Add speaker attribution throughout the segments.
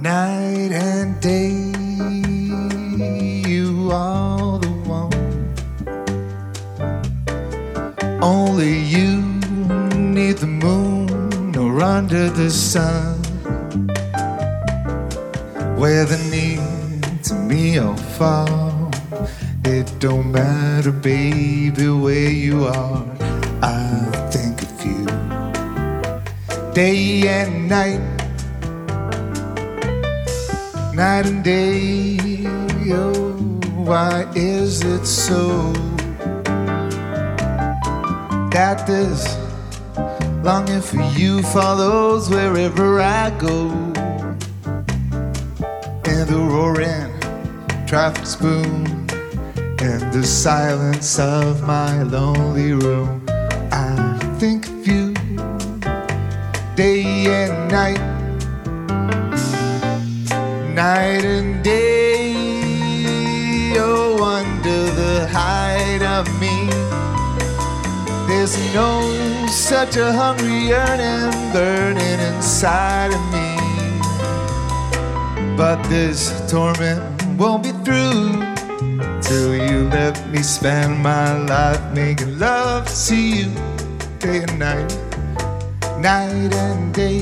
Speaker 1: Night and day, you are the one. Only you need the moon or under the sun. Whether near to me or far, it don't matter, baby, where you are. I think of you day and night, night and day. Oh, why is it so that this longing for you follows wherever I go? In the roaring traffic's boom, in the silence of my lonely room, I think of you day and night, night and day. Oh, under the hide of me, there's no such a hungry yearning burning inside of me. But this torment won't be through till you let me spend my life making love to you day and night, night and day.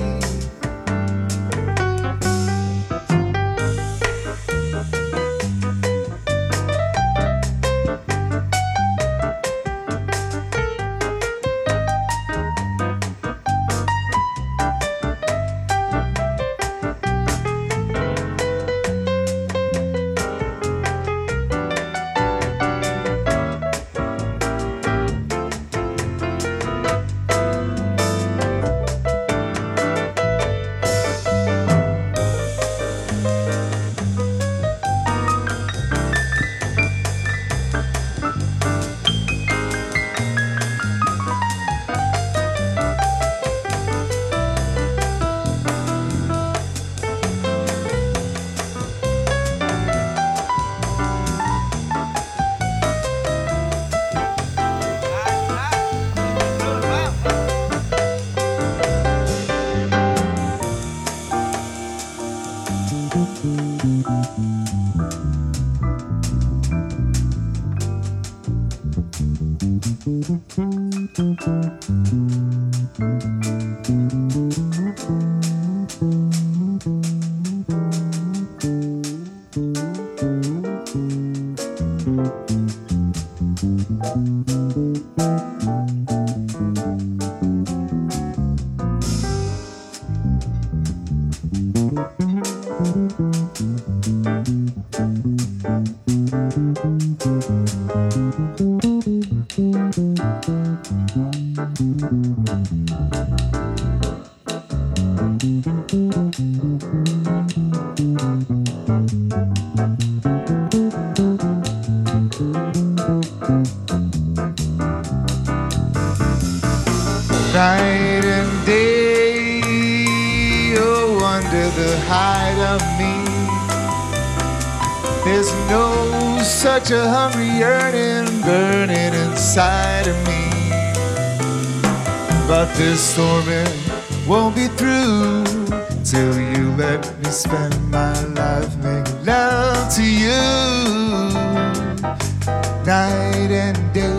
Speaker 1: Night and day, oh, under the hide of me, there's no such a hungry yearning burning inside of me. But this torment won't be through till you let me spend my life making love to you night and day,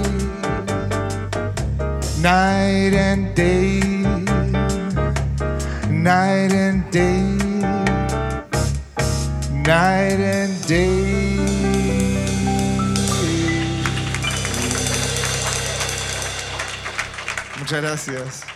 Speaker 1: night and day, night and day, night and day. Muchas gracias.